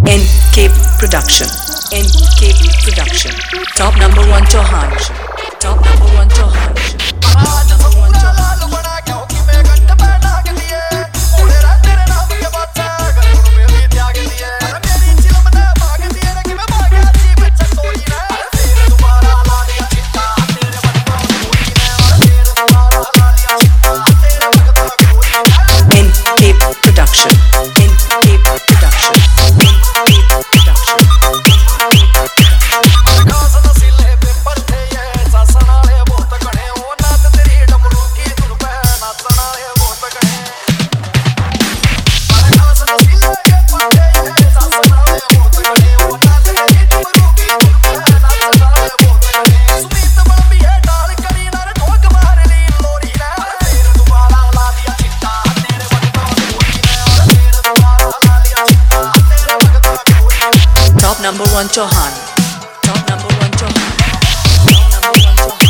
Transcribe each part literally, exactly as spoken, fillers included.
N K Production. N K Production. Top number one Chauhan. Top number one Chauhan. Top number one Chauhan. N K Production. N K Production. Top number one Chauhan. Top number one Chauhan. Top number one Chauhan.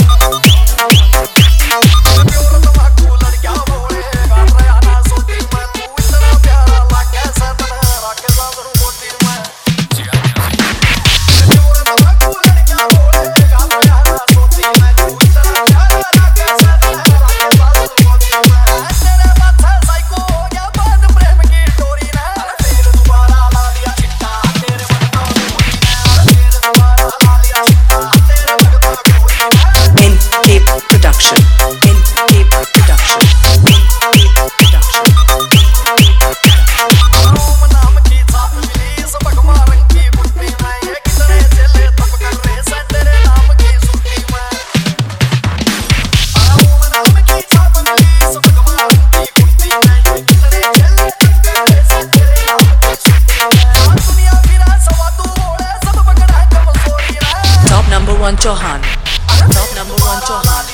N K Production. N K Production. N K Production. Top number one Chauhan. Top number one Chauhan.